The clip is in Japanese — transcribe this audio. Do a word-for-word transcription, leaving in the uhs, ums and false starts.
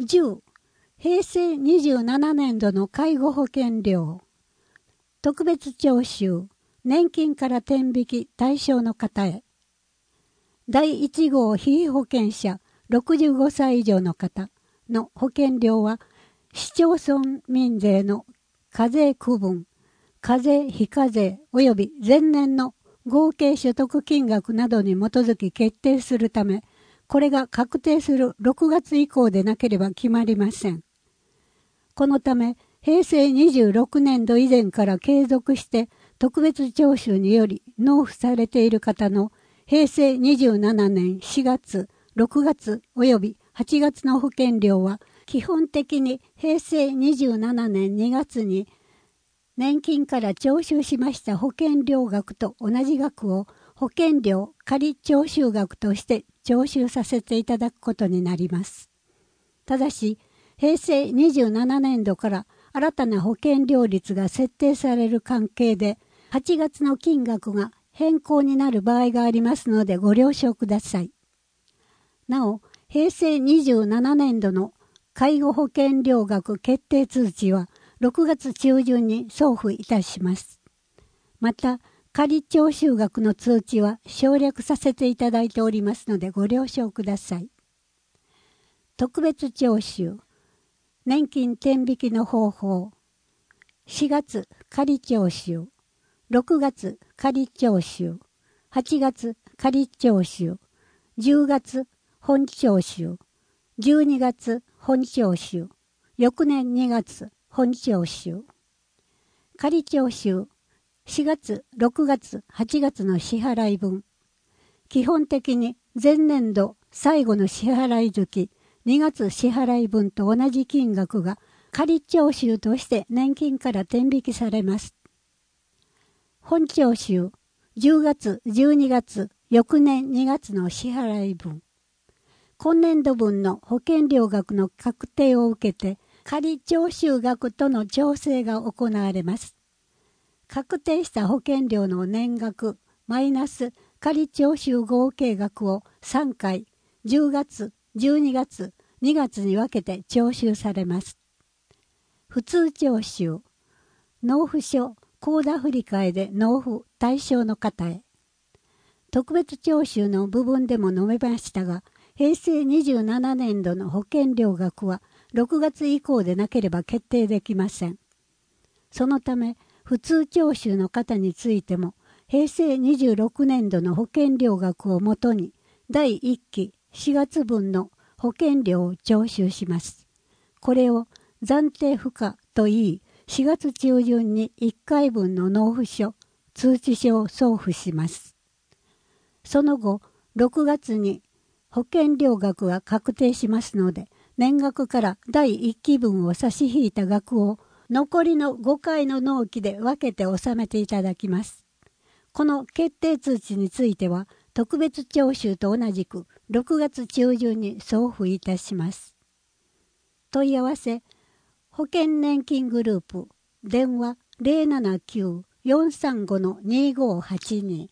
じゅう、平成にじゅうななねんどの介護保険料。特別徴収、年金から転引き対象の方へ。だいいち号被保険者ろくじゅうごさい以上の方の保険料は、市町村民税の課税区分、課税非課税及び前年の合計所得金額などに基づき決定するため、これが確定するろくがつ以降でなければ決まりません。このため、平成にじゅうろくねんど以前から継続して特別徴収により納付されている方の平成にじゅうななねんしがつ、ろくがつ及びはちがつの保険料は基本的に平成にじゅうななねんにがつに年金から徴収しました保険料額と同じ額を保険料仮徴収額として徴収させていただくことになります。ただし、平成にじゅうななねんどから新たな保険料率が設定される関係で、はちがつの金額が変更になる場合がありますのでご了承ください。なお、平成にじゅうななねんどの介護保険料額決定通知はろくがつちゅうじゅんに送付いたします。また、仮徴収額の通知は省略させていただいておりますのでご了承ください。特別徴収、年金転引きの方法。しがつ仮徴収、ろくがつ仮徴収、はちがつ仮徴収、じゅうがつ本徴収、じゅうにがつ本徴収、翌年にがつ本徴収。仮徴収、しがつ、ろくがつ、はちがつの支払い分。基本的に前年度最後の支払い月、にがつ支払い分と同じ金額が仮徴収として年金から転引きされます。本徴収、じゅうがつ、じゅうにがつ、翌年にがつの支払い分。今年度分の保険料額の確定を受けて仮徴収額との調整が行われます。確定した保険料の年額マイナス仮徴収合計額をさんかい、じゅうがつ、じゅうにがつ、にがつに分けて徴収されます。普通徴収、納付書、口座振替で納付対象の方へ。特別徴収の部分でも述べましたが、平成にじゅうななねんどの保険料額はろくがつ以降でなければ決定できません。そのため、普通徴収の方についても、平成にじゅうろくねんどの保険料額をもとに、だいいっきしがつ分の保険料を徴収します。これを暫定付加といい、しがつ中旬にいっかいぶんの納付書、通知書を送付します。その後、ろくがつに保険料額が確定しますので、年額からだいいっきぶんを差し引いた額を残りのごかいの納期で分けて納めていただきます。この決定通知については、特別徴収と同じくろくがつ中旬に送付いたします。問い合わせ、保険年金グループ、電話 ゼロななきゅう よんさんご にごはちに